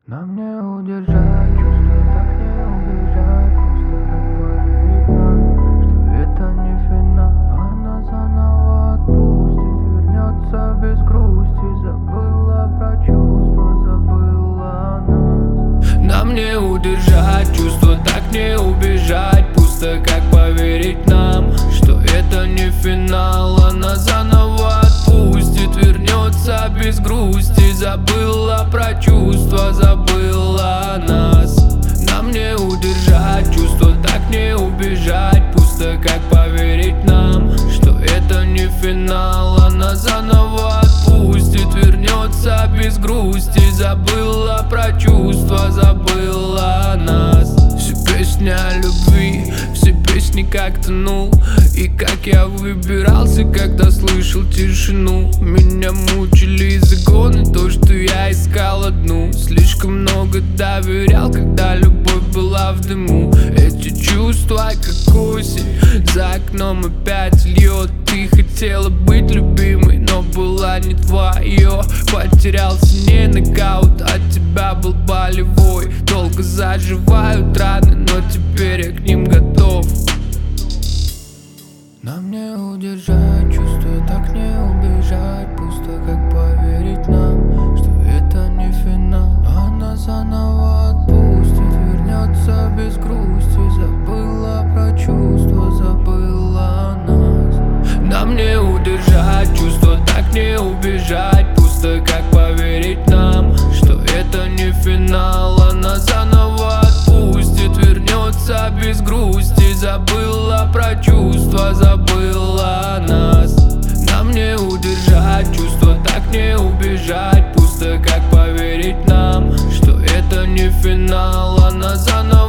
Нам не удержать чувства, так не убежать. Просто как поверить нам, что это не финал. Она заново отпустит, вернется без грусти. Забыла про чувства, забыла о нас. Нам не удержать чувства, так не убежать. Пусто как поверить нам, что это не финал. Она заново отпустит, вернется без грусти. Забыла про чувства, забыла о нас. Нам не удержать чувства, так не убежать. Пусто как поверить нам, что это не финал. Она заново отпустит, вернется без грусти. Забыла про чувства, забыла о нас. Все песни о любви, все песни как тонул. И как я выбирался, когда слышал тишину. Меня мучили загоны, то, что я искал одну. Слишком много доверял, когда любовь была в дыму. Эти чувства, как осень, за окном опять льет. Ты хотела быть любимой, но была не твое. Потерялся не нокаут, от тебя был болевой. Долго заживают раны, но теперь я к ним готов. Нам не удержать чувства, так не убежать. Пусто как поверить нам, что это не финал. Она заново отпустит, вернется без грусти. Забыла про чувства, забыла о нас. Нам не удержать чувства, так не убежать. Пусто как поверить нам, что это не финал. Она заново отпустит, вернется без грусти. Забыла про чувства, забыла о нас. Нам не удержать чувства, так не убежать. Пусто как поверить нам, что это не финал. Она заново